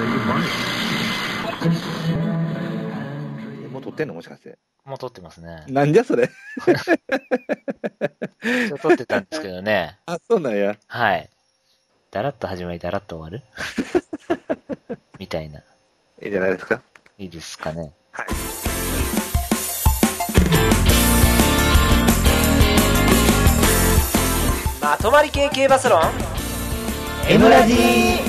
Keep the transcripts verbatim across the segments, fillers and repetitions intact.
もう撮ってんのもしかして。 もう撮ってますね。 なんじゃそれ。 一応撮ってたんですけどね。 あ、そうなんや。 はい。だらっと始まり、だらっと終わるみたいな。 いいんじゃないですか。 いいですかね。 はい。 まとまり系系バスロン M ラジー。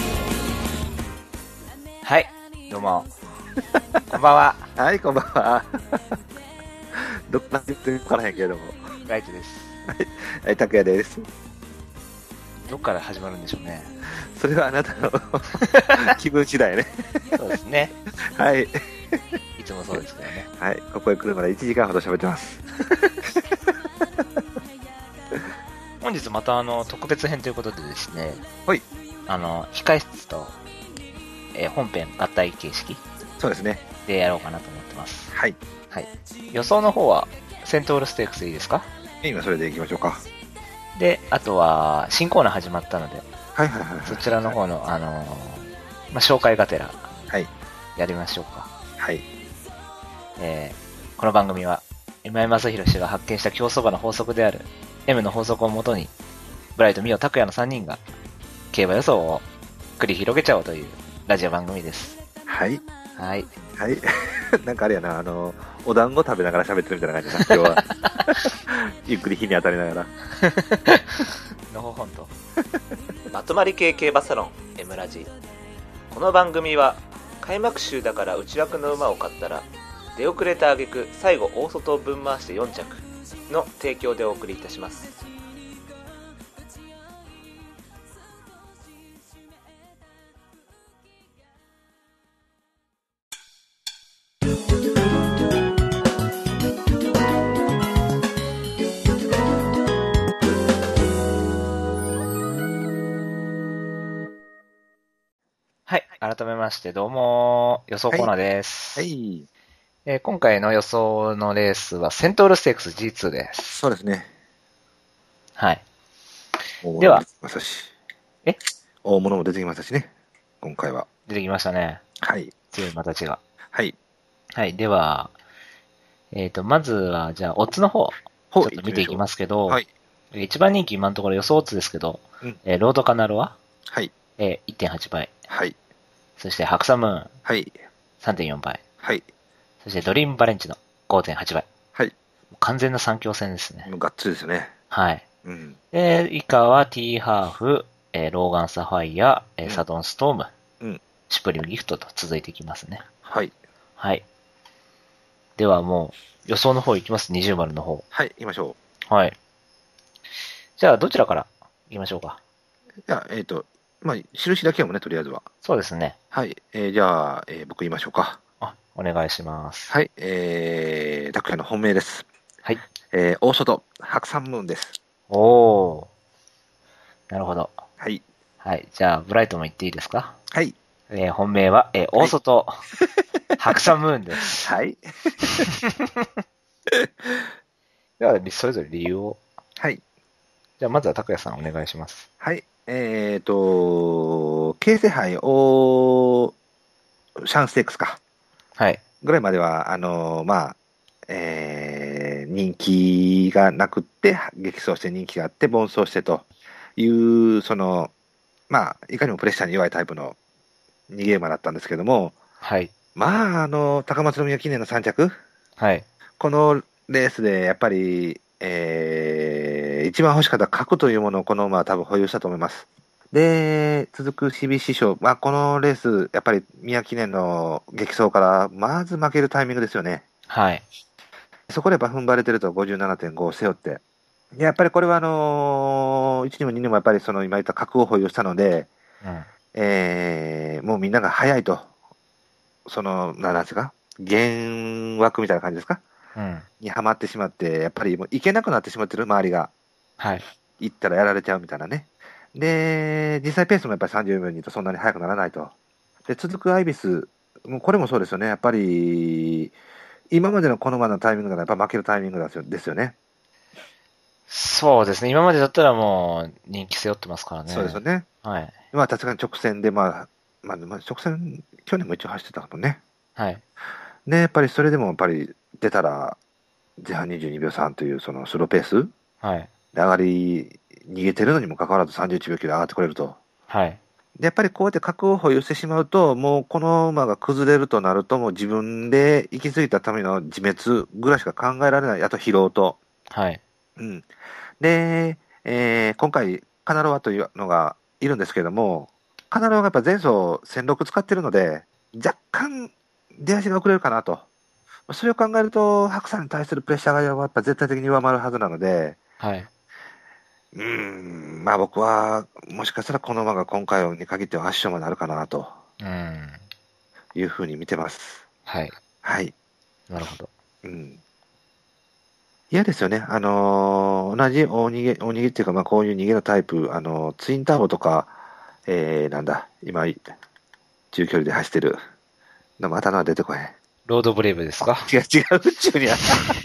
はい、どうも。こんばんは。 はい、こんばんは。どっか言ってるかわからへんけれども。 ライトです。 はい、拓也です。 どっから始まるんでしょうね。 それはあなたの気分次第ね。 そうですね。 はい。 いつもそうですけどね。 はい、ここへ来るまでいちじかんほど喋ってます。 本日またあの特別編ということでですね。 はい。 あの控室と、えー、本編合体形式。 そうですね。 でやろうかなと思ってます。 はい。 はい。予想の方はセントールステークスでいいですか？ 今それでいきましょうか。 で、あとは新コーナー始まったので、 はいはいはい、はい。 そちらの方の、あのー、まあ、紹介がてら、 はい。 やりましょうか。 はい。 えー、この番組は、今井正弘氏が発見した競走馬の法則である M の法則をもとに、ブライト、ミオ、タクヤのさんにんが、競馬予想を繰り広げちゃおうというラジオ番組です。 はい。 はい。 はい。なんかあれやな、あの、お団子食べながら喋ってるみたいな感じだな、今日は。ゆっくり日に当たりながら。 のほほんと。まとまり系系バサロン M ラジ。この番組は開幕週だから内枠の馬を買ったら出遅れた挙句最後大外をぶん回してよん着の提供でお送りいたします。はい、改めましてどうも予想コーナーです。 はい。はい、 えー、今回の予想のレースはセントールステークス ジーツー です。 そうですね。 はい。では、 え大物も出てきましたしね。今回は。 出てきましたね。 はい。 強い馬たちが。 はい。 はい。では、えっ、ー、と、まずは、じゃあ、オッズの方、ちょっと見ていきますけど、はい。一番人気今のところ予想オッズですけど、うん、えー、ロードカナロア、 はい。 えー、いってんはちばい。 はい。 そして、ハクサムーン、 はい。 さんてんよんばい。 はい。 そして、ドリームバレンチの ごてんはちばい。 はい。 完全な三強戦ですね。 もうがっつりですね。 はい。 うん。 で、以下は T ハーフ、えー、ローガンサファイア、えー、サドンストーム、うん、シュプリムギフトと続いていきますね。 はい。 はい。ではもう、予想の方いきます。二重丸の方。 はい、行きましょう。はい。じゃあ、どちらから行きましょうか。 いや、えっ、ー、と、まあ、印だけはもね、とりあえずは。 そうですね。 はい。えー、じゃあ、えー、僕言いましょうか。 あ、お願いします。 はい。えー、拓也の本命です。 はい。 えー、大外、白山ムーンです。 おー。なるほど。 はい。 はい。じゃあ、ブライトも言っていいですか？ はい。 えー、本命は、えー、大外、はい、白山ムーンです。 はい。 では、それぞれ理由を。 はい。 じゃあ、まずは拓也さんお願いします。 はい。えっ、ー、と、京成杯オーシャンステークスか。 はい。 ぐらいまでは、あのー、まあ、えー、人気がなくって、激走して人気があって、奔走してという、その、まあ、いかにもプレッシャーに弱いタイプの逃げ馬だったんですけども、 はい。 まあ、あの、高松宮記念のさん着、 はい。このレースでやっぱり、えー、一番欲しかった角というものをこの馬は多分保有したと思います。で、続く シービーシー 賞、まあ、このレース、やっぱり宮記念の激走から、まず負けるタイミングですよね。 はい。 そこでやっぱ踏ん張れてると ごじゅうななてんご を背負って、やっぱりこれはあのー、いちにもににもやっぱりその今言った角を保有したので、うん、えー、もうみんなが速いと、その、なんですか、幻惑みたいな感じですか、うん、にはまってしまって、やっぱりもう行けなくなってしまってる、周りが。はい。行ったらやられちゃうみたいなね。で、実際ペースもやっぱりさんじゅうよんびょうにとそんなに速くならないと。で、続くアイビス、もうこれもそうですよね。やっぱり、今までのこの馬のタイミングならやっぱ負けるタイミングですよね。 そうですね。今までだったらもう人気背負ってますからね。 そうですよね。 はい。 まあ確かに直線でまあ、 まあ、まあ、直線、去年も一応走ってたもんね。 はい。 で、やっぱりそれでもやっぱり出たら、前半にじゅうにびょうさんというそのスローペースはい。 で上がり、逃げてるのにもかかわらずさんじゅういちびょうきゅうで上がってこれると。 はい。 で、やっぱりこうやって格を保有してしまうと、もうこの馬が崩れるとなると、もう自分で行き過ぎたための自滅ぐらいしか考えられない。あと疲労と。 はい。 うん。で、えー今回、カナロワというのがいるんですけれども、カナロワがやっぱ前走せんろく使ってるので、若干出足が遅れるかなと。それを考えると、白山に対するプレッシャーがやっぱ絶対的に上回るはずなので、 はい。 うーん、まあ僕は、もしかしたらこの馬が今回に限っては圧勝馬になるかなとうん。 いうふうに見てます。 はい。 はい。 なるほど。 うん。嫌ですよね。あのー同じ大逃げ、大逃げっていうか、まあこういう逃げのタイプ、あのーツインターボとか、えー、なんだ、今、中距離で走ってるのも頭が出てこへん。 ロードブレイブですか？ 違う、違う、宇宙にあ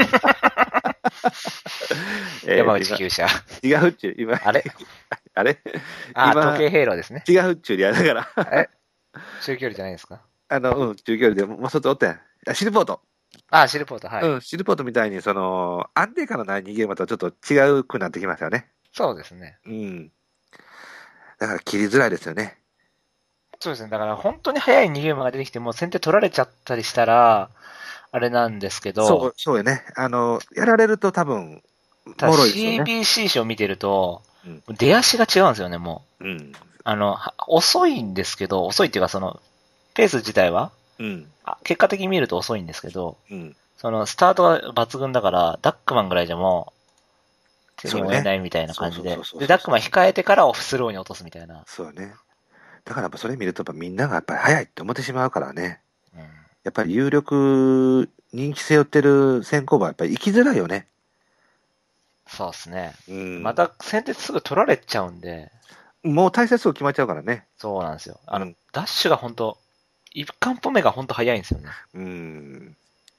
えー山内厩舎。 違う宇宙、今、 あれあれあ、 今時計ヘイローですね。 違う宇宙にあだからえ中距離じゃないですか？ あの、うん、中距離で、もう外おってん。あシルポート。 あ、シルポート、はい。 うん、シルポートみたいに、その、安定感のない逃げ馬とはちょっと違うくなってきますよね。 そうですね。 うん。だから切りづらいですよね。 そうですね。だから本当に速い逃げ馬が出てきても先手取られちゃったりしたら、あれなんですけど、 そう、そうよね。あの、やられると多分、 ただもろいですよね。 シービーシー 賞見てると、 うん。 出足が違うんですよね、もう。 うん。 あの、は遅いんですけど、遅いっていうかその、ペース自体は、 うん。 あ結果的に見ると遅いんですけど、 うん。 その、スタートが抜群だから、ダックマンぐらいじゃもう、手にそうね負えないみたいな感じでそうそうそうそう。そうで、ダックマン控えてからオフスローに落とすみたいな。 そうよね。だからやっぱそれ見ると、やっぱみんながやっぱり速いって思ってしまうからね。 うん。 やっぱり有力、人気背負ってる先行馬はやっぱり行きづらいよね。 そうですね。 うん。 また先手すぐ取られちゃうんで、 もう体勢すぐ決まっちゃうからね。 そうなんですよ。あの、 うんダッシュが本当一貫歩目が本当速いんですよね。 うん。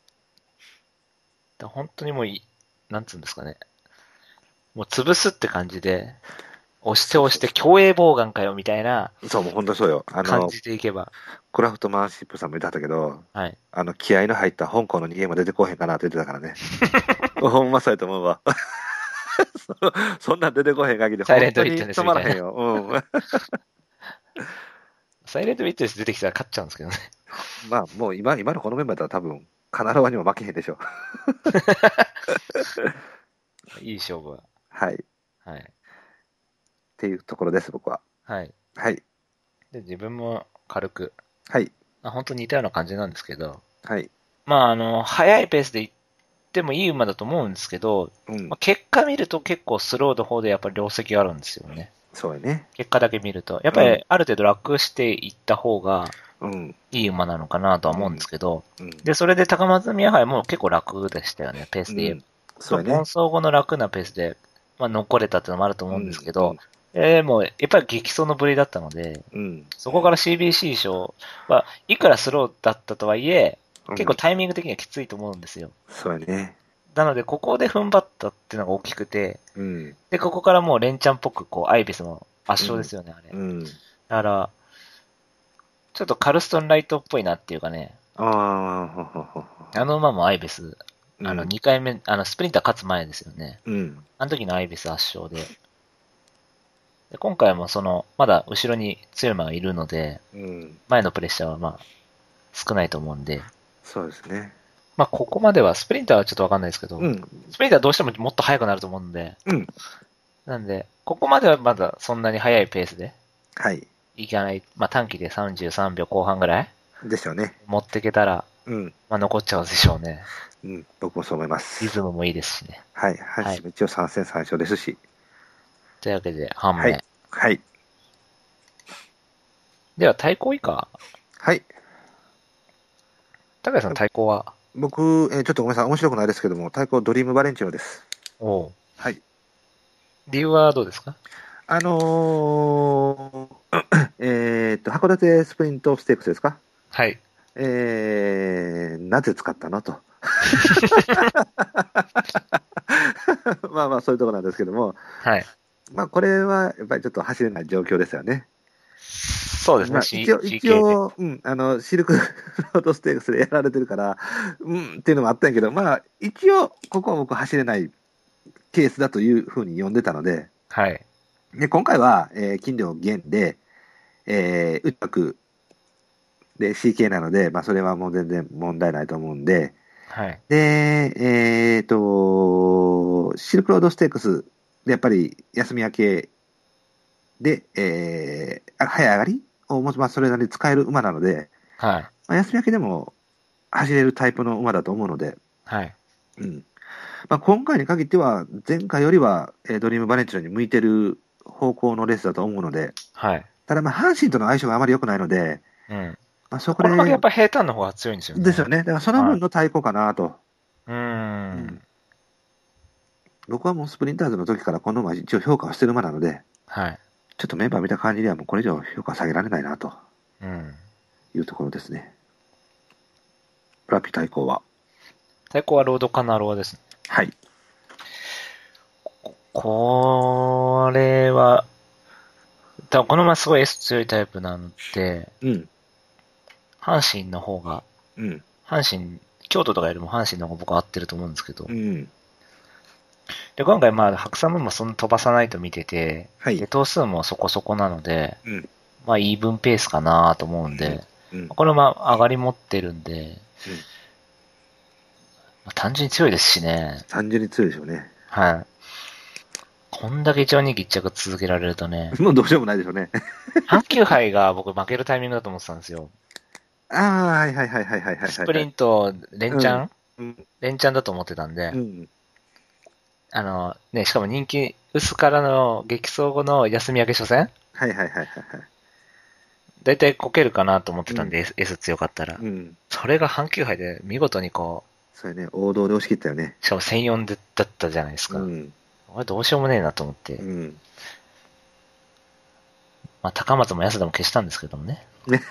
で本当にもうい、なんつうんですかね。もう潰すって感じで、押して押して競泳妨害かよみたいなそう、もう本当そうよ。あ感の、 じでいけば。 クラフトマンシップさんも言ってはったけど、 はい。 あの、気合の入った香港の逃げも出てこへんかなって言ってたからね。ほんまそうやと思うわ。そそんなん出てこへん限り、 サイレントウィットネス止まらへんよ。うん。 サイレントウィットネス出てきたら勝っちゃうんですけどね。 まあ、もう今、今のこのメンバーだったら多分、カナロワにも負けへんでしょ。 いい勝負は。 はい。っはい。 ていうところです、僕は。 はい。 はい。 で、自分も軽く、 はい。 まあ、本当に似たような感じなんですけど、 はい。 まあ、あの、速いペースで行ってもいい馬だと思うんですけど、 うんまあ、。結果見ると結構スローの方でやっぱり良績があるんですよね。 そうやね。 結果だけ見ると。やっぱりある程度楽していった方がうん。 いい馬なのかなとは思うんですけど、 うん。 で、それで高松宮杯も結構楽でしたよね、ペースで言えば。 そうやね盆。走後の楽なペースで、まあ、残れたっていうのもあると思うんですけど、 うんえー、もう、やっぱり激走のぶりだったので、 うん。 そこから シービーシー 賞は、いくらスローだったとはいえ、 うん結構タイミング的にはきついと思うんですよ。 そうやね。 なので、ここで踏ん張ったっていうのが大きくて、 うん。 で、ここからもう連チャンっぽく、こう、アイビスの圧勝ですよね、あれ。 うん。 だから、ちょっとカルストンライトっぽいなっていうかね、 ああ、ほほほほ。 あの馬もアイビス、 うんあの、にかいめ、あの、スプリンター勝つ前ですよね。 うん。 あの時のアイビス圧勝で。で今回もその、まだ後ろに強い馬がいるので、 うん。 前のプレッシャーはまあ、少ないと思うんで、 そうですね。 まあ、ここまでは、スプリンターはちょっとわかんないですけど、 うん。 スプリンターはどうしてももっと速くなると思うんで、 うん。 なんで、ここまではまだそんなに速いペースではい。 いかない、まあ短期でさんじゅうさんびょうこう半ぐらいでしょうね。 持っていけたら、 うん。 まあ残っちゃうでしょうね。 うん。僕もそう思いますリ。ズムもいいですしね。 はい。阪神も一応さん戦さん勝ですし。 というわけで、半目。 はい。はい。 では、対抗以下。 はい。 高橋さん、対抗は僕、えーちょっとごめんなさい。面白くないですけども、対抗ドリームバレンチノです。 おうはい。 理由はどうですか？ あのー、えーっと、函館スプリントステークスですか？ はい。 えー、なぜ使ったのと。まあまあ、そういうところなんですけども、 はい。 まあ、これはやっぱりちょっと走れない状況ですよね。 そうですね、 まあ、 C- 一応、 シー一ケー で。 応、うん、あの、シルクロードステークスでやられてるから、うんっていうのもあったんやけど、まあ、一応、ここは僕走れないケースだというふうに読んでたので、 はい。 で、今回は、えー、筋量減で、えー、うまく、で、シーケー なので、まあ、それはもう全然問題ないと思うんで、 はい。 で、えっと、シルクロードステークスで、やっぱり休み明けで、えー、あ早い上がりを、まあ、それなりに使える馬なので、 はい。 まあ、休み明けでも走れるタイプの馬だと思うので、 はい。 うんまあ、今回に限っては、前回よりは、えードリームバレンチノに向いてる方向のレースだと思うので、 はい。 ただ、まあ、阪神との相性があまり良くないので、 うん。 まあ、そここの鍵やでっぱ平坦の方が強いんですよね。 ですよね。だからそのはい。 分の対抗かなと。 うーん。 うん僕はもうスプリンターズの時からこの馬一応評価をしてる馬なので、 はい。 ちょっとメンバー見た感じではもうこれ以上評価下げられないなとうん。 いうところですね。ラピ対抗は。 対抗はロードカナロアですね。 はい。 これは、多分この馬すごい S 強いタイプなので、 うん。 阪神の方が、 うん。 阪神、京都とかよりも阪神の方が僕は合ってると思うんですけど、 うん。 で、今回まあ、白山もそんな飛ばさないと見てて、 はいで、頭数もそこそこなので、 うん。 まあ、イーブンペースかなと思うんで、 うん。 これまあ、上がり持ってるんで、 うんまあ、単純に強いですしね。 単純に強いでしょうね。 はい。こんだけ一応人気一着続けられるとね、 もうどうしようもないでしょうね。 阪急杯が僕負けるタイミングだと思ってたんですよ。 ああ、はいはいはいはいはいはい。 スプリント、連チャン、 うん。 連チャンだと思ってたんで、 うん。 あの、ね、しかも人気薄からの激走後の休み明け初戦はいはいはいはいはい。 だいたいこけるかなと思ってたんで、 うん S, S 強かったら。 うん。 それが阪急杯で見事にこそれね、王道で押し切ったよね。 う、しかもせんよんでだったじゃないですか。 うん。 これどうしようもねえなと思って。 うん。 まあ、高松も安田も消したんですけどもね。 ね。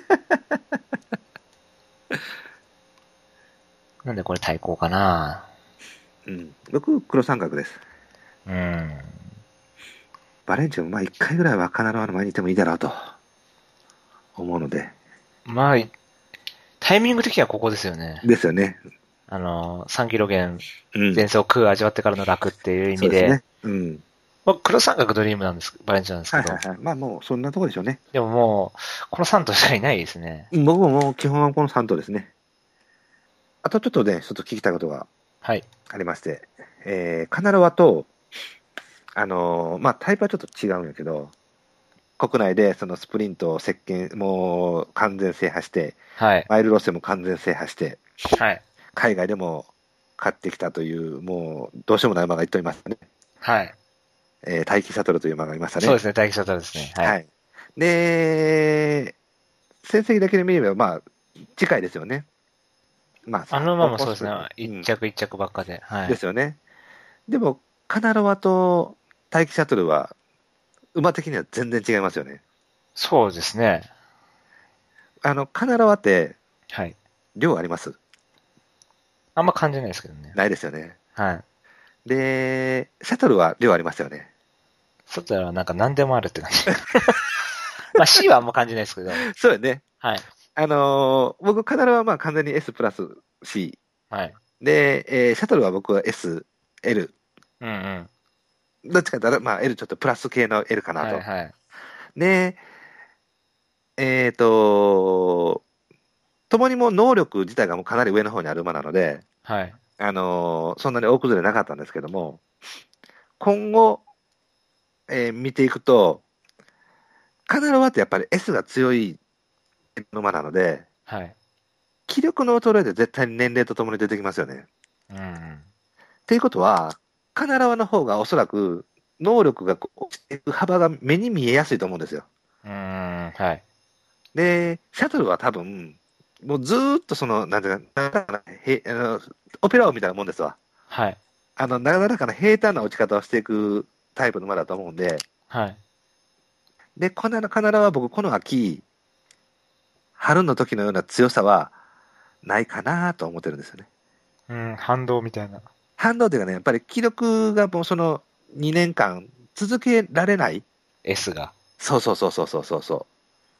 なんでこれ対抗かな。 うん。僕、黒三角です。 うん。 バレンチもまあ一回ぐらいは必ずの前にいてもいいだろうと思うので。 まあ、タイミング的にはここですよね。 ですよね。 あの、さんキロ減、 うん。 前走空味わってからの楽っていう意味で、 そうですね。うん。 僕黒三角ドリームなんです、バレンチなんですけど、 はいはいはい。まあもうそんなとこでしょうね。 でももう、このさん頭しかいないですね。 僕ももう基本はこのさん頭ですね。あとちょっとね、ちょっと聞きたいことがはい。 ありまして、えー、カナロワと、あのーまあタイプはちょっと違うんやけど、国内でそのスプリントを席巻、もう完全制覇して、 はい。 マイルロスでも完全制覇して、 はい。 海外でも勝ってきたという、もうどうしようもない馬がいっといましたね。 はい。 えー、大気シャトルという馬がいましたね。 そうですね、大気シャトルですね。はい。 はい。で、成績だけで見れば、まあ、近いですよね。まあ、 あの馬もそうですね、 うん一着一着ばっかで。はい。 ですよね。でも、カナロワと大気シャトルは、馬的には全然違いますよね。 そうですね。 あの、カナロワって、 はい。 量あります？ あんま感じないですけどね。 ないですよね。 はい。 で、シャトルは量ありますよね。 外はなんか何でもあるって感じ。まあ C はあんま感じないですけど。 そうよね。 はい。 あのー僕、カナロワはまあ完全に S プラス C。 はい。 で、えーシャトルは僕は S、L。 うんうん。 どっちかというと、まあ L ちょっとプラス系の L かなと。 はいはい。 で、えっ、と、共にもう能力自体がもうかなり上の方にある馬なので、 はい。 あのーそんなに大崩れなかったんですけども、今後、えー見ていくと、カナロワってやっぱり S が強い馬なので、 はい。 気力の衰えで絶対に年齢とともに出てきますよね。 うんうん。 っていうことは、カナロワの方がおそらく能力がこう落ちていく幅が目に見えやすいと思うんですよ。 うーん、はい。 で、シャトルは多分、もうずーっとその、なんていうか、なんていうかなへあのオペラ王みたいなもんですわ。 はい。 あの、なかなかな平坦な落ち方をしていくタイプの馬だと思うんで、 はい。 で、このカナロワは僕、この秋、春の時のような強さはないかなと思ってるんですよね。 うん、反動みたいな。 反動というかね、やっぱり記録がもうそのにねんかん続けられない。 S が。 そうそうそうそうそうそうそう。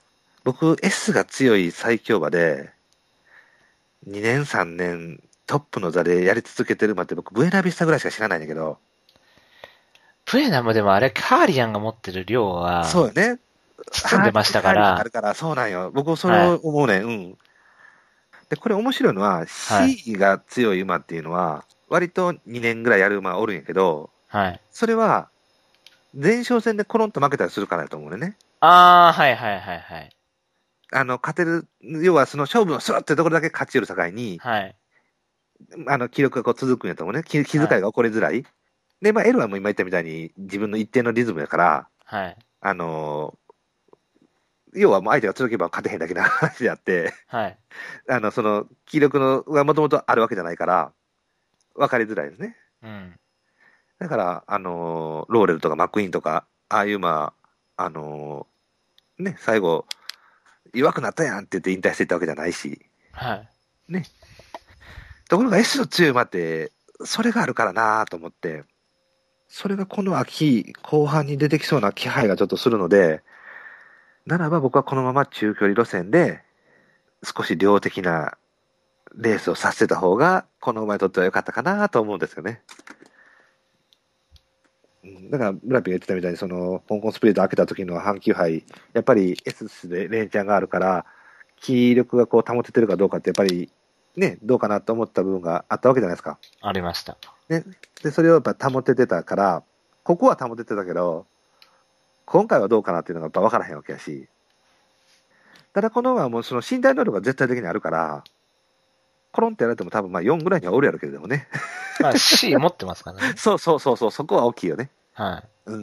僕 S が強い最強馬で、にねんさんねんトップの座でやり続けてる馬って僕、ブエナビスタぐらいしか知らないんだけど。 ブエナもでもあれ、カーリアンが持ってる量は、 そうよね。 包んでましたから。 あるから、そうなんよ。僕それを思うね、はい、うん。で、これ面白いのは、C が強い馬っていうのは、割とにねんぐらいやる馬おるんやけど、 はい。 それは、前哨戦でコロンと負けたりするからだと思うね。 ああ、はいはいはいはい。 あの、勝てる、要はその勝負のスロッってところだけ勝ち得る境に、 はい。 あの、記録がこう続くんやと思うね。気、気遣いが起こりづらい。はい、で、まあ、L はもう今言ったみたいに自分の一定のリズムやから、 はい。 あのー、要はもう相手が続けば勝てへんだけな話であって、 はい。 あの、その、気力のがもともとあるわけじゃないから、分かりづらいですね。 うん。 だから、あのー、ローレルとかマックイーンとか、ああいう、まあ、あのー、ね、最後、弱くなったやんって言って引退していったわけじゃないし、 はい。 ね。ところが S の強い馬って、それがあるからなと思って、それがこの秋、後半に出てきそうな気配がちょっとするので、ならば僕はこのまま中距離路線で、少し量的なレースをさせた方が、この馬にとっては良かったかなと思うんですよね。だから、村ピが言ってたみたいに、その、香港スプリット開けた時の阪急杯、やっぱり S で連チャンがあるから、気力がこう保ててるかどうかって、やっぱり、ね、どうかなと思った部分があったわけじゃないですか。 ありました。 ね。で、それをやっぱ保ててたから、ここは保ててたけど、今回はどうかなっていうのがやっぱ分からへんわけやし。ただこの馬はもうその身体能力が絶対的にあるから、コロンってやられても多分まあよんぐらいにはおるやろうけれどもね。 まあ C 持ってますからね。 そうそうそうそう、そこは大きいよね。 はい。 うん。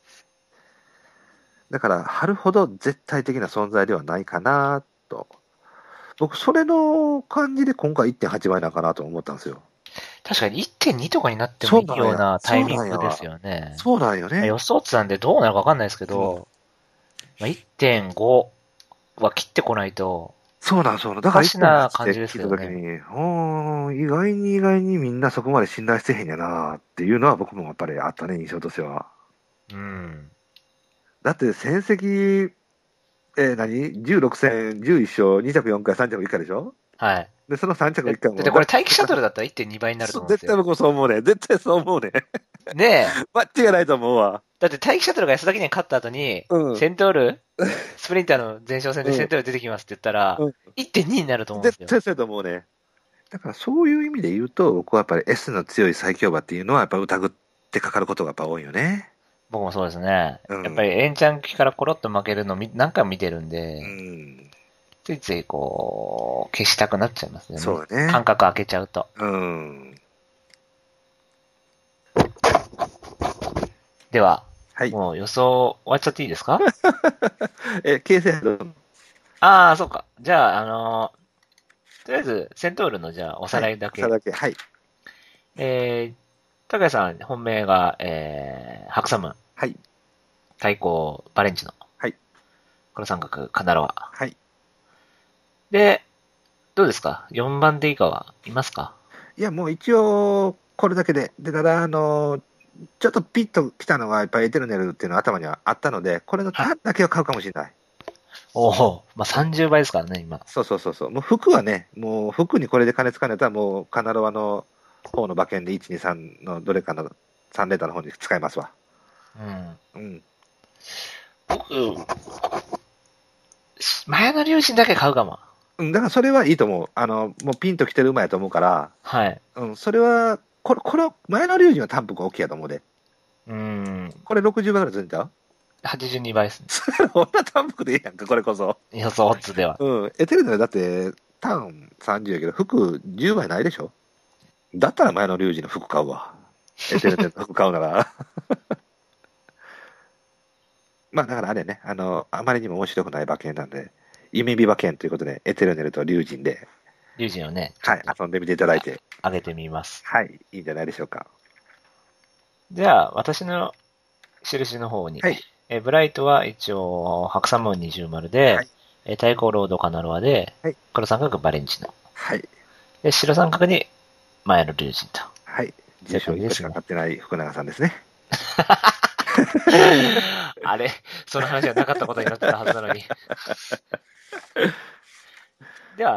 だから、春ほど絶対的な存在ではないかなと。僕、それの感じで今回いってんはちばいなんかなと思ったんですよ。 確かに いってんに とかになってもいいようなタイミングですよね。 そうなんよね。 予想値なんでどうなるかわかんないですけど、うん、まあ、いってんご は切ってこないと、 そうなんそうなん。だから、 おかしな感じですけどね。 にほー意外に意外にみんなそこまで信頼してへんやなっていうのは僕もやっぱりあったね、印象としては。 うん。 だって戦績、えー、何 ?じゅうろく 戦、じゅういっ勝、に着よん回、さん着いっ回でしょはい。 で、そのさん着いっ回も。 だってこれ待機シャトルだったら いってんに 倍になると思うんですよ。 絶対僕もそう思うね。絶対そう思うね。 ねえ。 間違いないと思うわ。 だって待機シャトルが安田記念勝った後に、うん、セントールスプリンターの前哨戦でセントール出てきますって言ったら、うん、いってんに になると思うんですよ。 絶対そうだと思うね。だからそういう意味で言うと、僕はやっぱり S の強い最強馬っていうのはやっぱ疑ってかかることがやっぱ多いよね。 僕もそうですね。うん、やっぱりエンチャン期からコロッと負けるの何回も見てるんで、うん、ついついこう、消したくなっちゃいますよね。 そうね。 感覚開けちゃうと。 うん。 では、はい、もう予想終わっちゃっていいですかえ、形成ああ、そうか。じゃあ、あのー、とりあえず、セントールのじゃあ、おさらいだけ。 はい、おさらいだけ。はい。 えー、高谷さん、本命が、えー、ハクサムン。 はい。 対抗、バレンチノ。 はい。 黒三角、カナロア。 はい。 で、どうですか ?よん 番手以下はいますか？ いや、もう一応、これだけで。で、ただ、あのー、ちょっとピッと来たのが、やっぱりエテルネルっていうのは頭にはあったので、これのターンだけは買うかもしれない。 おお、まあ、さんじゅうばいですからね、今。 そうそうそうそう。もう服はね、もう服にこれで金使えたら、もうカナロアの方の馬券でいち、に、さんのどれかのさん連単の方に使いますわ。 うん。 うん。 僕、前の龍神だけ買うかも。 うん、だからそれはいいと思う。あの、もうピンと来てる馬やと思うから、 はい。 うん、それは、これ、これ、前の龍神は単幅大きいやと思うで。 うん。 これろくじゅうばいぐらいずれんちゃうはちじゅうにばいですね。 そんな単幅でいいやんか、これこそ。 予想オッズでは。 うん。エテルネルだって、ターンさんじゅうやけど、服じゅうばいないでしょ？だったら前の龍神の服買うわ。エテルネルの服買うなら。まあ、だからあれね、あの、あまりにも面白くない馬券なんで、夢見馬券ということで、エテルネルと龍神で、 龍神をね、 はい、遊んでみていただいて。 上げてみます。 はい、いいんじゃないでしょうか。 じゃあ、私の印の方に。 はい。 えブライトは一応、白サムーン二重丸で、はい、え対抗ロードカナロアで、はい、黒三角バレンチノ。 はい。 で、白三角に前の龍神と。 はい。重賞にしか買ってない福永さんですね。 あれその話はなかったことになってたはずなのに。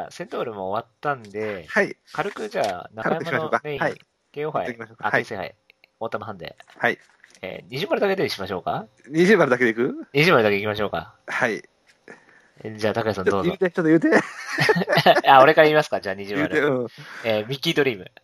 あ、セントールも終わったんで、 はい。 軽くじゃあ、中軽くしましょうか。 山のメイン、 はい。 ケーオー 杯、あ、 はい。 京成杯、オータムハンデ。 はい。 えー、二重丸だけでしましょうか？ 二重丸だけでいく？ 二重丸だけいきましょうか。 はい。 えじゃあ、高橋さんどうぞ。 言うて、ちょっと言うて。 あ、俺から言いますか？じゃあ、二重丸。 言うて、うん。 えー、ミッキードリーム。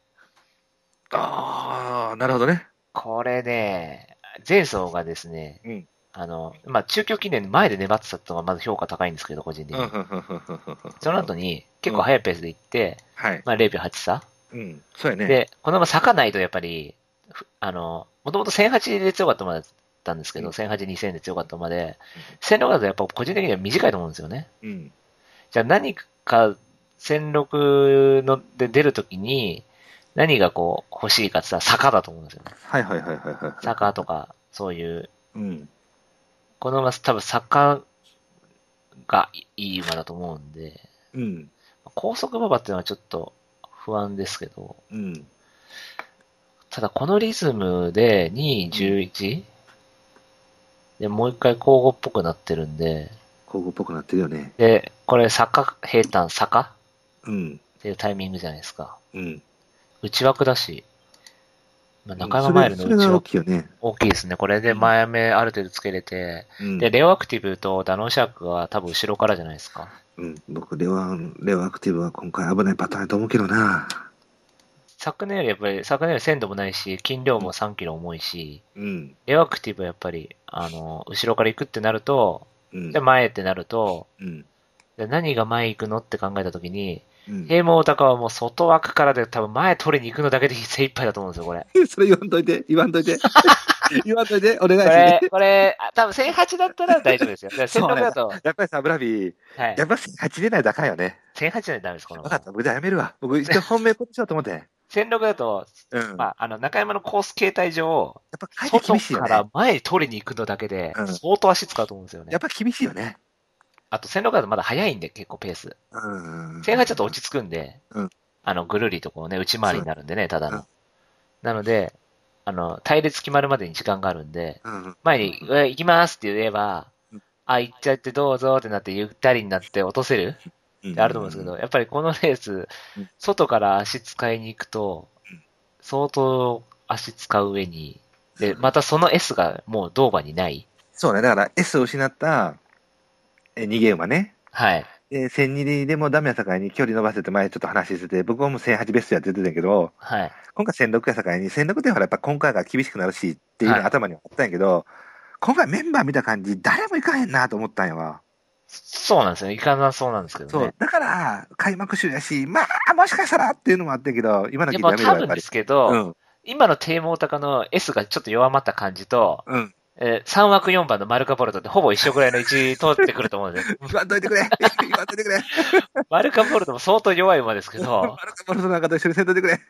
ああ、なるほどね。 これね、前走がですね、 うん。 あの、まあ、中京記念前で粘ってたのがまず評価高いんですけど、個人的に。その後に、結構速いペースで行って、うん、はい。まあ、れいびょうはち差。 うん。そうやね。 で、このまま咲かないとやっぱり、あの、もともとせんはちで強かったまでだったんですけど、うん、せんはち、にせんで強かったまで、せんろくだとやっぱ個人的には短いと思うんですよね。うん。じゃあ何かせんろくので出るときに、何がこう欲しいかって言ったら坂だと思うんですよね。 はいはいはいはいはい。 坂とか、そういう。 うん。 このまま多分坂がいい馬だと思うんで。うん。高速馬場っていうのはちょっと不安ですけど。うん。ただこのリズムでにいじゅういち、うん、で、もう一回交互っぽくなってるんで。 交互っぽくなってるよね。 で、これ坂、平坦、坂うん。 っていうタイミングじゃないですか。 うん。 内枠だし、まあ、中山マイルの内枠、 大きいよね。 大きいですね。これで前目ある程度つけれて、うん、で、レオアクティブとダノンシャークは多分後ろからじゃないですか。 うん、僕、レオ、レオアクティブは今回危ないパターンだと思うけどな。 昨年よりやっぱり、昨年より鮮度もないし、斤量もさんキロ重いし、うん、レオアクティブはやっぱり、あの、後ろから行くってなると、うん、で、前ってなると、うん、で何が前行くのって考えたときに、うん、平毛大高はもう外枠からで多分前取りに行くのだけで精一杯だと思うんですよ、これ。 それ言わんといて、言わんといて。言わんといて、お願いします。 これ、これ、多分せんはちだったら大丈夫ですよ。せんろくだと。 やっぱりさ、ブラビー、はい、やっぱせんはち出ないとあかんよね。 せんはちでダメです、この。 分かった、僕じゃあやめるわ。僕一応本命こっちしようと思って。 せんろくだと、うん、まあ、あの、中山のコース形態上、 やっぱ回転厳しいよね。 外から前に取りに行くのだけで、相当足使うと思うんですよね。 やっぱ厳しいよね。 あと、せんろくだとまだ早いんで、結構ペース。うん。せんはちだと落ち着くんで、うん、あの、ぐるりとこうね、内回りになるんでね、ただの。うん、なので、あの、隊列決まるまでに時間があるんで、うん、前に、うん、行きますって言えば、うん、あ、行っちゃってどうぞってなってゆったりになって落とせるってあると思うんですけど、やっぱりこのレース、外から足使いに行くと、相当足使う上に、で、またその S がもうドーバーにない。 そうね、だから S を失った、え、逃げ馬ね。 はい。 で、せんにでもダメやさかいに距離伸ばせて前ちょっと話してて、僕はもうせんはちベストやっててたけど、はい。今回せんろくやさかいに、せんろくでほらやっぱ今回が厳しくなるしっていうのが頭にあったんやけど、はい、今回メンバー見た感じ、誰も行かへんなと思ったんやわ。 そうなんですよ。行かなそうなんですけどね。そう。 だから、開幕週やし、まあ、もしかしたらっていうのもあったけど、今の聞いてやめればやっぱり。多分ですけど、うん、今の低毛高の S がちょっと弱まった感じと、うん。えー、さん枠よんばんのマルカポルトってほぼ一緒ぐらいの位置通ってくると思うんです。 言わんといてくれ言わんといてくれマルカポルトも相当弱い馬ですけど。 マルカポルトなんかと一緒にせんといてくれ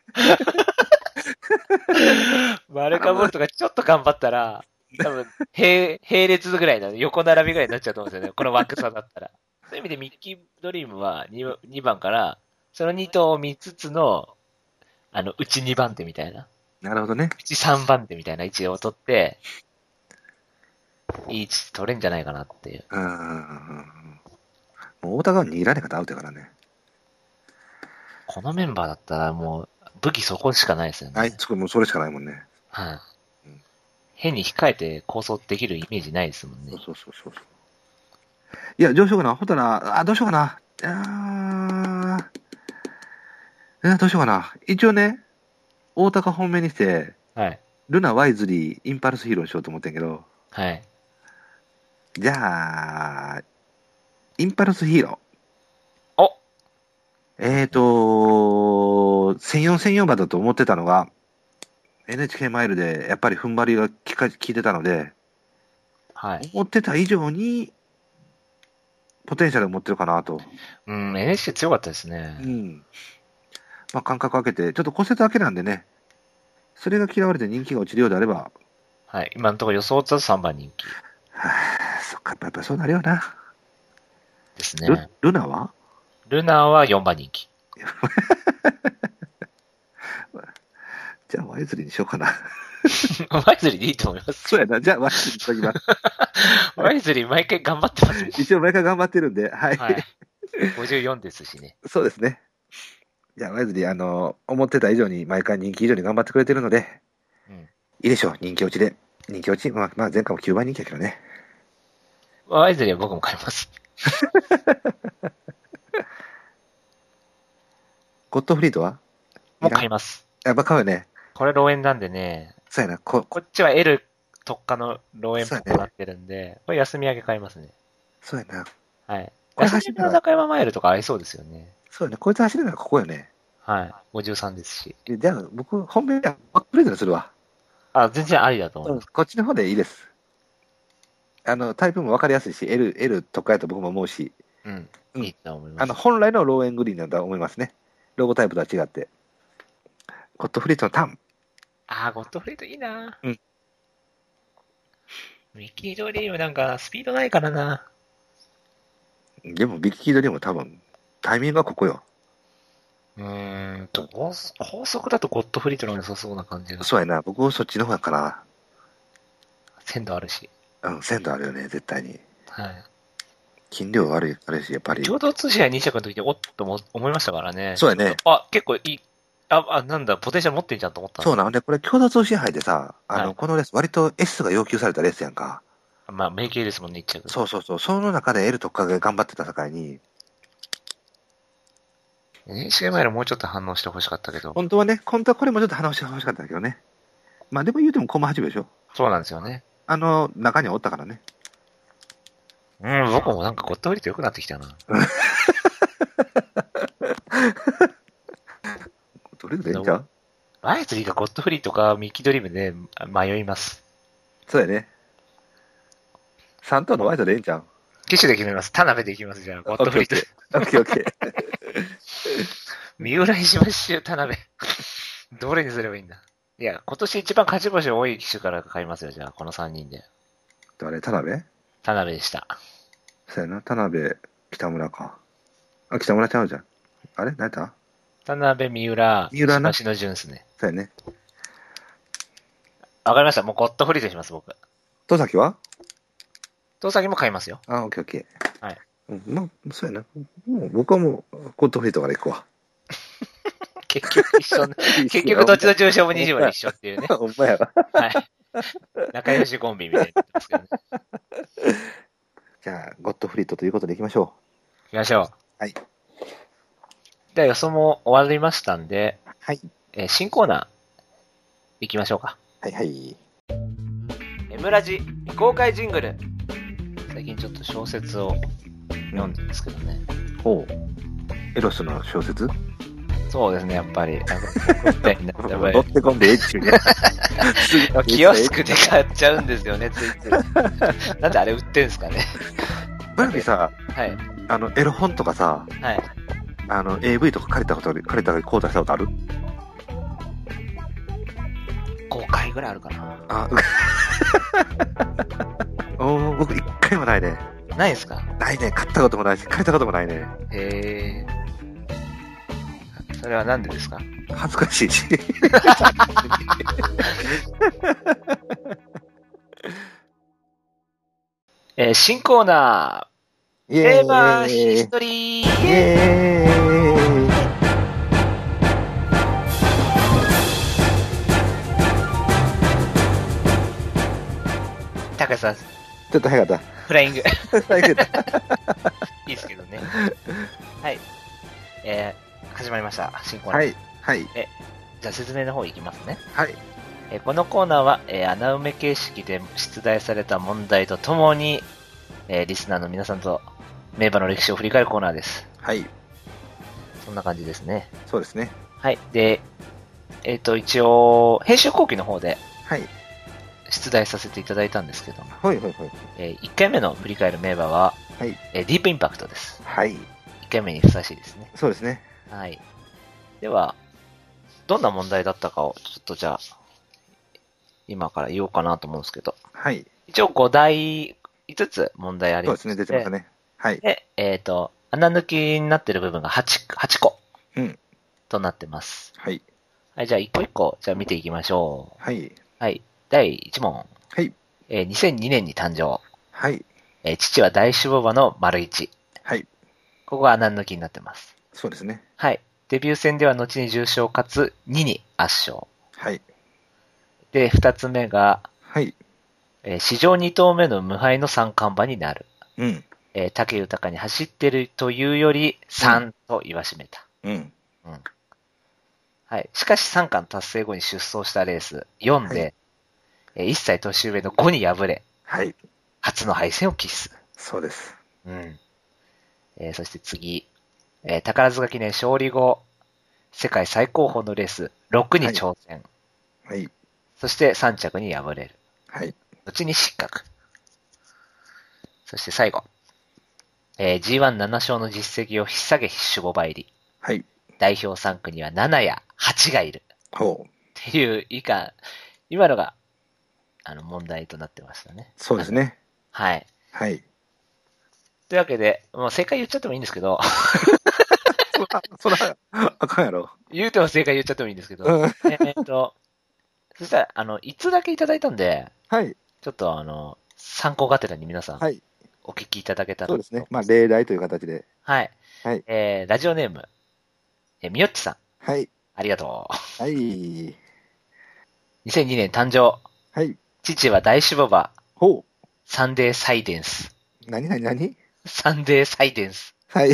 マルカポルトがちょっと頑張ったら、多分、並、並列ぐらいの、横並びぐらいになっちゃうと思うんですよね。この枠差だったら。そういう意味でミッキードリームは 2, にばんから、そのに頭を見つつの、あの、内にばん手みたいな。 なるほどね。 内さんばん手みたいな位置を取って、いい位置取れんじゃないかなっていう。うん。 もう大田川にいられ方アウトやからね。 このメンバーだったらもう、武器そこしかないですよね。 はい、そもうそれしかないもんね。 はい、うん。変に控えて構想できるイメージないですもんね。 そうそうそうそう。いや、どうしようかな。ほんとな、あ、どうしようかな。あー、どうしようかな。一応ね、大高本命にして、はい。ルナ、ワイズリー、インパルスヒーローにしようと思ってんけど、はい。じゃあ、インパルスヒーロー。おえーと、せんよん、せんよんばんだと思ってたのが、エヌエイチケー マイルでやっぱり踏ん張りが効か効いてたので、はい。思ってた以上に、ポテンシャルを持ってるかなと。 うん、エヌエイチケー 強かったですね。 うん。まあ、間隔空けて、ちょっと骨折明けなんでね、それが嫌われて人気が落ちるようであれば、 はい、今のところ予想だとさんばん人気。 はぁ、そっか、やっぱりそうなるよな。 ですね。 ル、ルナはルナはよんばん人気。 じゃあ、ワイズリーにしようかな。 ワイズリーでいいと思います。 そうやな。じゃあ、ワイズリーにしときます。 ワイズリー毎回頑張ってますね。 一応毎回頑張ってるんで、はい。はい、 ごじゅうよんですしね。 そうですね。じゃあ、ワイズリー、あの、思ってた以上に、毎回人気以上に頑張ってくれてるので、うん、いいでしょう、人気落ちで。人気落ち、まあ、まあ、前回もきゅうばん人気やけどね。 ワイズリーは僕も買います。 ゴッドフリートはもう買います。 やっぱ買うよね。 これ、ローエンなんでね。 そうやな。こ、 こっちは L 特化のローエンっぽくなってるんで、ね、これ休み明け買いますね。 そうやな。 はい。休み明けの中山マイルとか合いそうですよね。 そうやね。こいつ走るのはここよね。 はい。ごじゅうさんですし。 じゃあ、僕、本命はゴッドフリートにするわ。 あ、全然ありだと思います。 うん、こっちの方でいいです。あの、タイプも分かりやすいし、L、L 特化やと僕も思うし。 うん。うん、いいと思います。 あの、本来のローエングリーンなんだと思いますね。ロゴタイプとは違って。ゴッドフリートのターン。 あー、ゴッドフリートいいな。 うん。 ミッキードリームなんかスピードないからな。 でも、ビッキードリーム多分、タイミングはここよ。 うーんと、高速だとゴッドフリートの良さそうな感じが。 そうやな。僕はそっちの方やから。 鮮度あるし。 うん、鮮度あるよね、絶対に。 はい。 筋量悪い、あれし、やっぱり。 共同通信に着の時におっとも思いましたからね。 そうやね。 あ、結構いい。あ、あ、なんだ、ポテンシャル持ってんじゃんと思ったんそうなので、これ共同通信杯でさ、あの、 はい、 このレース、割と S が要求されたレースやんか。 まあ、名形ですもんね、一着。 そうそうそう。その中で L 特化が頑張ってた境に。 エヌエイチケー マイルもうちょっと反応してほしかったけど。 本当はね、本当はこれもちょっと話してほしかったけどね。まあでも言うてもコマはちびょうでしょ。 そうなんですよね。 あの、中にはおったからね。 うん、僕もなんかゴッドフリート良くなってきたな。ゴッドフリートでいいんちゃう？ ワイズリーがゴッドフリートかミッキードリームで迷います。 そうやね。さん頭のワイドでいいんちゃう？ 機種で決めます。田辺でいきます、じゃあ。ゴッドフリート。 オッケーオッケー。 三浦石橋州田辺。どれにすればいいんだ。いや、今年一番勝ち星多い機種から買いますよ、じゃあ、このさんにんで。 誰？田辺？ 田辺でした。 そうやな、田辺、北村か。あ、北村ちゃうじゃん。あれ何だ？ 田辺、三浦、 三浦な。 石橋の順っすね。 そうやね。 わかりました。もうゴッドフリートします、僕。 戸崎は？ 戸崎も買いますよ。 あ、オッケーオッケー。はい。 うん、まあ、そうやな。もう僕はもう、ゴッドフリートから行くわ。 結局一緒、結局どっちの注射もにじゅうまで一緒っていうね。 ほんまやわ。 はい。仲良しコンビみたいになってますけどね。 じゃあ、ゴッドフリートということでいきましょう。いきましょう。 はい。 では予想も終わりましたんで、 はい。 えー、新コーナー、行きましょうか。 はいはい。 エムラジ未公開ジングル。最近ちょっと小説を読んでるんですけどね。 ほう。エロスの小説？ そうですね、やっぱり。なんか、みたいになって、やっぱり。 乗ってこんでええっちゅうね。 気安くて買っちゃうんですよね、ついつい。なんであれ売ってんすかね。 バルビさ、 はい。 あの、エロ本とかさ、はい。あの、エーブイ とか借りたことある、借りたり買うたしたことある？ ごかいぐらいあるかな。 あ、おー、僕一回もないね。 ないですか？ ないね。買ったこともないし、借りたこともないね。 へー。それはなんでですか？ 恥ずかしいし。 えー、新コーナー。テーマヒストリー。イエーイ。高橋さん。ちょっと早かった。 フライング。 早かった。 いいですけどね。はい。えー、始まりました。新コーナー。 はい。はい。 え、じゃあ説明の方いきますね。 はい。 えこのコーナーは、えー、穴埋め形式で出題された問題とともに、えー、リスナーの皆さんと名馬の歴史を振り返るコーナーです。 はい。 そんな感じですね。 そうですね。 はい。で、えっ、ー、と、一応、編集後期の方で、 はい。 出題させていただいたんですけど、 はいはいはい。 えー、いっかいめの振り返る名馬は、 はい。 えー、ディープインパクトです。 はい。いっかいめにふさわしいですね。 そうですね。 はい。では、どんな問題だったかを、ちょっとじゃあ、今から言おうかなと思うんですけど。 はい。 一応ごだい、いつつ問題あります。 そうですね、出てましたね。はい。 で、えっ、ー、と、穴抜きになってる部分が 8, 8個。うん。となってます。 はい。 はい、じゃあ一個一個、じゃあ見ていきましょう。はい。 はい。だいいち問。 はい。 えー、にせんにねんに誕生。 はい。 えー、父は大種牡馬の丸一。 はい。 ここは穴抜きになってます。 そうですね。 はい。デビュー戦では後に重賞かつにに圧勝。 はい。 で、二つ目が、 はい。 えー史上二頭目の無敗の三冠馬になる。 うん。 えー武豊に走ってるというよりさんと言わしめた。 うん。 うん。はい。しかし三冠達成後に出走したレースよんで、 はいえーいっさい年上のごに敗れ、 はい。 初の敗戦を喫す。 そうです。 うん。えーそして次、えー宝塚記念勝利後、世界最高峰のレースろくに挑戦。 はい。 そしてさん着に敗れる。 はい。 後に失格。そして最後、えー、ジーワンなな 勝の実績を引っ提げ必守ごば入り。 はい。 代表さん区にはななやはちがいる。 ほう。 っていう以下、今のが、あの、問題となってましたね。 そうですね。 はい。 はい。 というわけで、もう正解言っちゃってもいいんですけど、 そら、そら、あかんやろ。 言うても正解言っちゃってもいいんですけど、 うん。 えーっと、そしたら、あの、いつだけいただいたんで、 はい。 ちょっとあの、参考がてらに皆さん、 はい。 お聞きいただけたらと。 そうですね。まあ、例題という形で。 はい。 はい。 えー、ラジオネーム、えー、みよっちさん、 はい。 ありがとう。 はい。 にせんにねん誕生。 はい。 父は大種牡馬、 ほサンデーサイデンス。 う。なになになにサンデーサイデンス。 はい。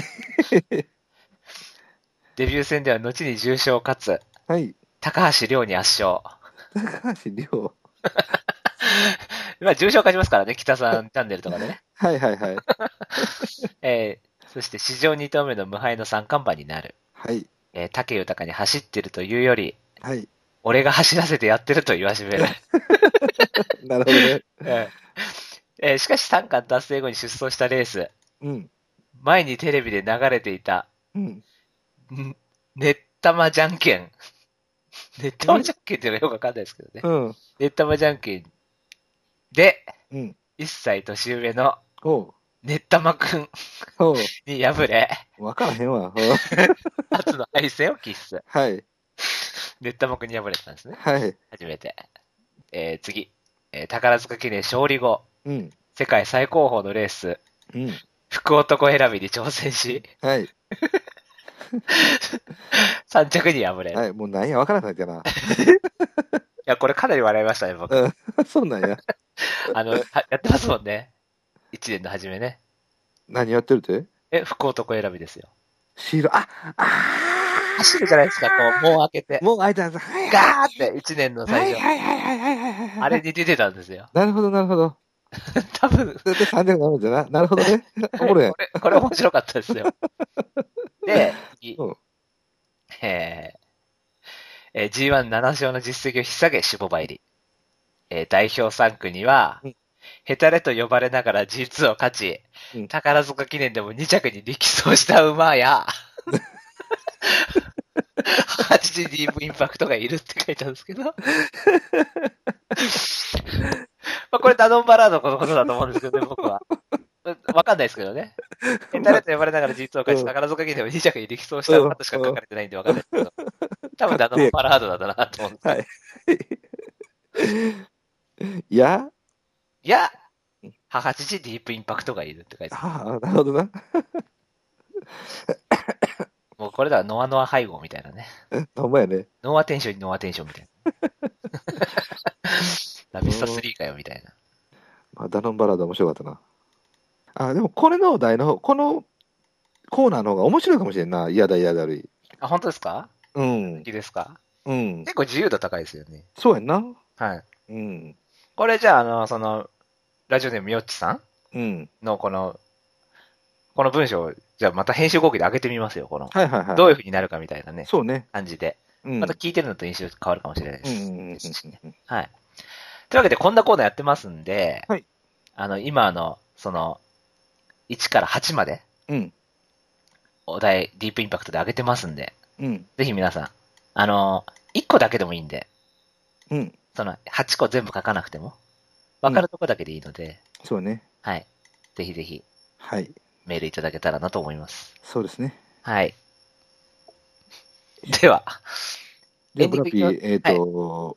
デビュー戦では後に重賞かつ、 はい。 高橋亮に圧勝。 高橋亮。 まあ、重賞勝ちますからね、北さんチャンネルとかでね。 はいはいはい。 えー、そして史上に頭目の無敗の三冠馬になる。 はい。 えー、武豊に走ってるというより、 はい。 俺が走らせてやってると言わしめる。 なるほどね。 えーえーしかし三冠達成後に出走したレース、 うん。 前にテレビで流れていた、 うん。 んねったまじゃんけん。ねったまじゃんけんっていうのはよくわかんないですけどね。 うん。 ねったまじゃんけんで、 うん。 いっさい年上のほねったまくんう。ほに敗れ、 う。わからへんわ。ほう初の敗戦を喫す。 はい。 ねったまくんに敗れたんですね。 はい。 初めて。えー、次。えー宝塚記念勝利後、 うん。 世界最高峰のレース、 うん。 福男選びに挑戦し、 はい。 さん着に敗れる。いはい。もうなんやわからないかな。 や、これかなり笑いましたね、僕。 うん。そうなんや。 あの、はやってますもんね。いちねんの初めね。 何やってるってえ、福男選びですよ。 シール、あ、あ走るじゃないですか、こう、門開けてー。もう開いたんです。はいはい。 ガーっていちねんのはい最初。 はいはいはいはいはいはい。 あれに出てたんですよ。 なるほどなるほど。 多分、 それでさんびゃくなるんだな。なるほどね。おもろいやんこ。れ、これ面白かったですよ。で、次うん。 えーえー、ジーワンなな 勝の実績を引っ提げ、守護場入り。えー代表さん区にはうん、 ヘタレと呼ばれながら ジーツー を勝ち、 うん宝塚記念でもに着に力走した馬や、はちじディープインパクトがいるって書いてあるんですけど。まあこれダノンバラードのことだと思うんですけどね、僕は。わかんないですけどね。ヘタレと呼ばれながら ジーツー を勝ち、 うん宝塚記念でもに着に力走した馬としか書かれてないんでわかんないですけど。多分ダノンバラードだなと思うんです。 はい。いや、 いや、はちじディープインパクトがいるって書いてある。 ああ、なるほどな。 もうこれだ、ノアノア配合みたいなね。 ほんまやね。 ノアテンションにノアテンションみたいな。ラビスタスリーかよみたいな。 まあ、ダノンバラード面白かったな。あ、でもこれのお題の、このコーナーの方が面白いかもしれんな。嫌だ嫌だるい。 あ、本当ですか？ うん好。きですか？ うん。 結構自由度高いですよね。 そうやんな。 はい。 うん。 これじゃあ、あの、その、ラジオネームよっちさんうん。 のこの、この文章を、じゃあまた編集後期で上げてみますよ、この。 はいはいはい。 どういう風になるかみたいなね、 そうね。 感じで。 うん。 また聞いてるのと印象変わるかもしれないでうんす。 うんうんうんですしねはい。というわけで、こんなコーナーやってますんで、 はいあの、今の、その、いちからはちまで、 うん。 お題、ディープインパクトで上げてますんで、 うん。 ぜひ皆さん、あの、いっこだけでもいいんで、 うん。 その、はちこ全部書かなくても、わかるとこだけでいいので、 そうね。 はい。ぜひぜひ、 はい。 メールいただけたらなと思います。 そうですね。 はい。では、 じゃあ、ブラピエンディングいきー、えっと、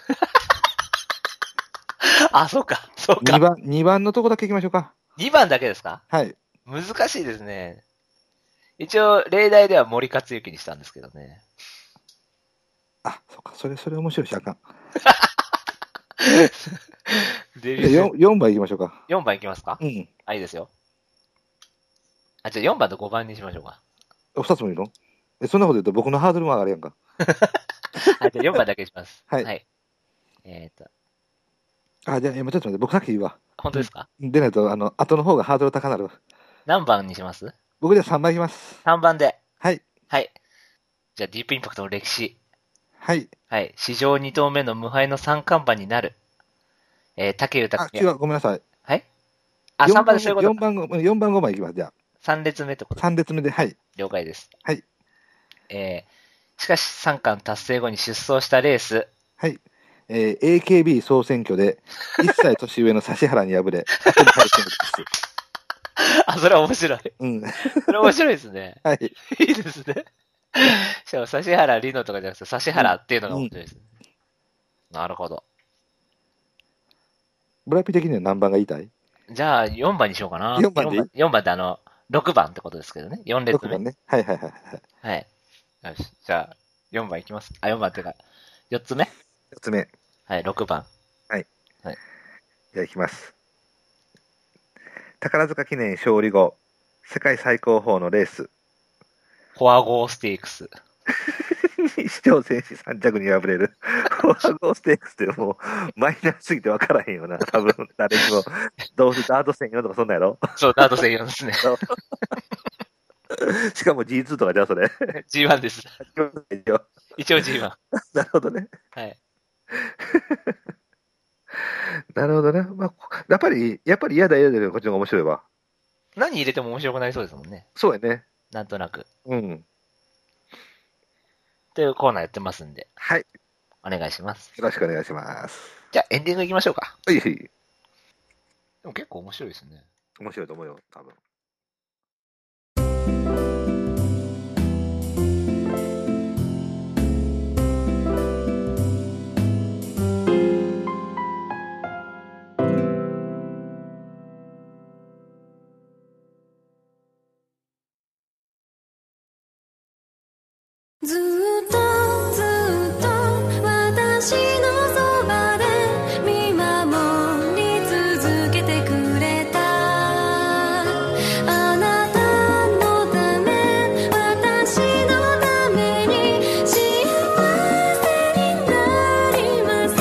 あ、そうか、そうか。 にばん、にばんのとこだけ行きましょうか。 にばんだけですか？ はい。 難しいですね。 一応、例題では森克行にしたんですけどね。 あ、そっか、それ、それ面白いし、あかん。 デビじゃあューよんばんいきましょうか。 よんばんいきますか？ うん。 あ、いいですよ。あ、じゃあよんばんとごばんにしましょうか。 ふたつもいいの？え、そんなこと言うと僕のハードルも上がるやんか。 あ、じゃあよんばんだけします。 はいはい。えっ、ー、と。 あ、じゃあ、今ちょっと待って、僕さっき言うわ。 本当ですか？ でないと、あの、後の方がハードル高なるわ。 何番にします？ 僕じゃあさんばんいきます。 さんばんで。 はい。 はい。じゃあディープインパクトの歴史。 はい。 はい。史上に頭目の無敗の三冠馬になる。えー、竹豊。 あ、違う、ごめんなさい。 はい。あ、さんばんでそういうことよんばんご、よんばんごばんいきます、じゃあ。 さん列目ってことさん列目で、はい。 了解です。 はい。 えー、しかし三冠達成後に出走したレース。 はい。えー、エーケービー 総選挙で、いっさい年上の指原に敗れ、 あ、それは面白い。 うん。 それ面白いですね。 はい。 いいですね。しかも、指原莉乃とかじゃなくて、指原っていうのが面白いですね。うん、なるほど。 ブラピ的には何番が言いたい？ じゃあ、よんばんにしようかな。 よんばんでいい？ よんばんってあの、ろくばんってことですけどね。よん列目。 ろくばんね。はいはいはい。 はい。よし。じゃあ、よんばんいきます。あ、よんばんっていうか、よっつめ？ よっつめ。 はい、ろくばん。 はい。 はい。 じゃあいきます。宝塚記念勝利後、世界最高峰のレース。 フォアゴーステークス。 市長選手さん着に敗れる。フォアゴーステークスってもうマイナーすぎて分からへんよな。多分誰にも。どうせダート専用とかそんなんやろ？ そう、ダート専用ですね。 しかも ジーツー とかじゃあそれ。 ジーワン です。一応 ジーワン。 なるほどね。 はい。 なるほどね。まあ、やっぱり、やっぱり嫌だ嫌だよ。こっちの方が面白いわ。 何入れても面白くなりそうですもんね。 そうやね。 なんとなく。 うん。 というコーナーやってますんで。 はい。 お願いします。 よろしくお願いします。 じゃあ、エンディングいきましょうか。 はいはい。 でも結構面白いですね。 面白いと思うよ、多分。 ずっとずっと私のそばで見守り続けてくれたあなたのため私のために幸せになります。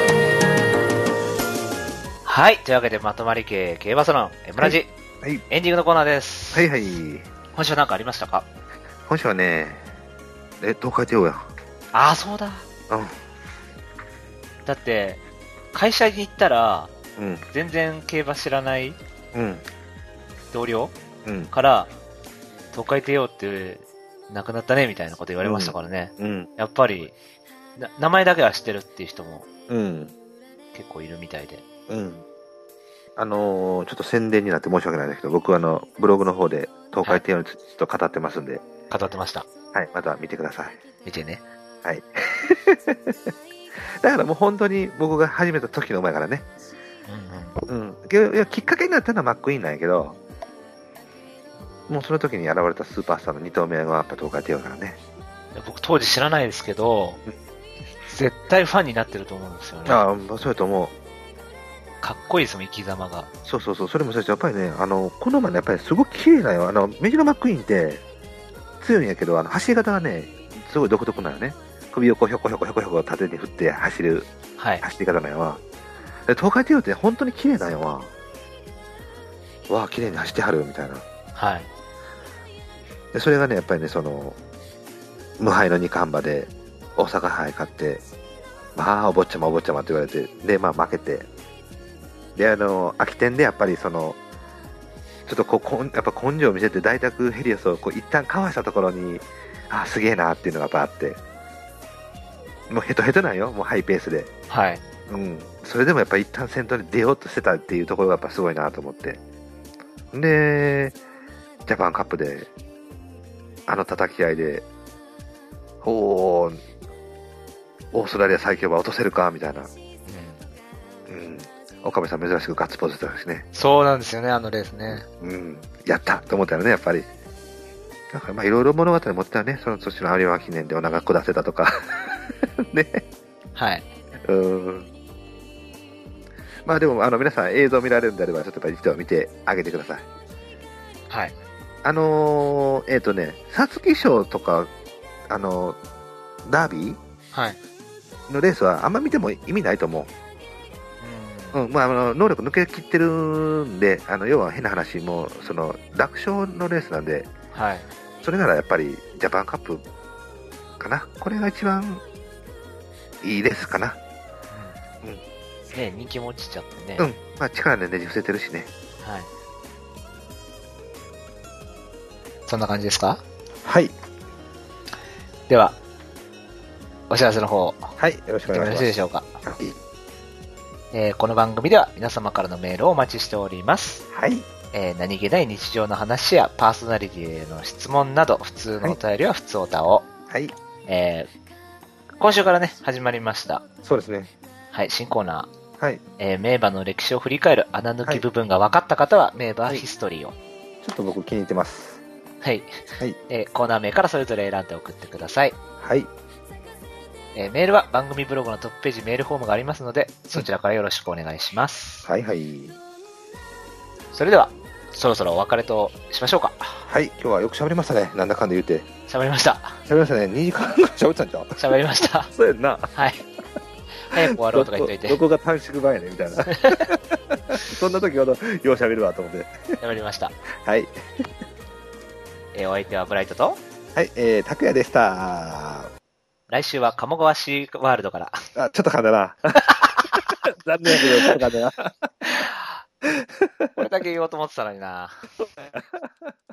はい。というわけで、まとまり系競馬サロン、エムラジ、 はい。 エンディングのコーナーです。 はいはい。 今週は何かありましたか？ 今週はね、え、東海帝王や。 ああ、そうだ。 うん。 だって、会社に行ったら、 うん。 全然競馬知らないうん。 同僚うん。 から、東海帝王って亡くなったねみたいなこと言われましたからね。 うん。 やっぱりな、名前だけは知ってるっていう人もうん。 結構いるみたいで。 うん。あのー、ちょっと宣伝になって申し訳ないんだけど、僕はあの、ブログの方で東海帝王についてちょっと語ってますんで、 語ってました。 はい、また見てください。 見てね。 はい。だからもう本当に僕が始めた時の前からね。 うんうん。 うん。けどいやきっかけになったのはマックイーンなんやけど、もうその時に現れたスーパースターのに頭目がやっぱ東海帝王だからね。 僕当時知らないですけど、 うん絶対ファンになってると思うんですよね。 ああ、そうやと思う。 かっこいいですもん、生き様が。 そうそうそう、それもそうです。やっぱりね、あの、この馬ね、やっぱりすごく綺麗なよ。あの、メジロマックイーンって強いんやけど、あの、走り方がね、すごい独特なのね。首をこうひょこひょこひょこひょこ縦に振って走る、 はい。 走り方なんやわ。で東海帝王って本当に綺麗なんやわ。わあ、綺麗に走ってはるみたいな。 はい。 で、それがね、やっぱりね、その、無敗の二冠馬で、大阪杯勝って、まあ、お坊ちゃまお坊ちゃまって言われて、で、まあ、負けて、で、あの、秋天でやっぱりその、ちょっとこう、こんやっぱ根性を見せて、大宅ヘリオスをこう一旦かわしたところに、あ、すげえなっていうのがやっぱあって、もうヘトヘトなんよ、もうハイペースで。 はい。 うん。それでもやっぱ一旦先頭に出ようとしてたっていうところがやっぱすごいなと思って。で、ジャパンカップで、あの叩き合いで、おー、オーストラリア最強馬落とせるかみたいな。うん。うん。岡部さん珍しくガッツポーズだしね。 そうなんですよね、あのレースね。 うん。やったと思ったよね、やっぱり。 だからまあいろいろ物語持ってたよね。その年の有馬記念でお長く出せたとか。ね。 はい。 うん。まあでも、あの、皆さん映像見られるんであれば、ちょっとやっぱり一度見てあげてください。 はい。 あのー、えっ、ー、とね、皐月賞とか、あのー、ダービーはい。 のレースはあんま見ても意味ないと思う。うん。うん、まあ、あの、能力抜けきってるんで、あの、要は変な話、もう、その、楽勝のレースなんで、 はい。 それならやっぱり、ジャパンカップかな。これが一番いいレースかな。 うん。うん、ね、人気も落ちちゃってね。 うん。まあ、力でねじ伏せてるしね。 はい。そんな感じですか？ はい。 では、お知らせの方。 はい。よろしくお願いします。よろしいでしょうか。はい。えー、この番組では皆様からのメールをお待ちしております。 はい。 えー、何気ない日常の話やパーソナリティへの質問など、普通のお便りは普通おたを。 はい。 えー、今週からね、始まりました。 そうですね。 はい、新コーナー。はい。 えー、名馬の歴史を振り返る穴抜き部分が分かった方は、はい、名馬ヒストリーを、はい。 ちょっと僕気に入ってます。 はい。 はい。 えー、コーナー名からそれぞれ選んで送ってください。 はい。 えー、メールは番組ブログのトップページメールフォームがありますので、そちらからよろしくお願いします。 はいはい。 それでは、そろそろお別れとしましょうか。 はい、今日はよく喋りましたね。なんだかんだ言うて。 喋りました。 喋りましたね。にじかんぐらい喋ったんちゃう？ 喋りました。 そうやんな。 はい。早く終わろうとか言っといて。 どこが短縮版やねみたいな。そんな時ほどよう喋るわと思って。 喋りました。 はい。 えー、お相手はブライトと、 はい、えー、拓也でした。 来週は鴨川シーワールドから。 あ、ちょっと噛んだな。残念やけど、ちょっと噛んだな。 これだけ言おうと思ってたのにな。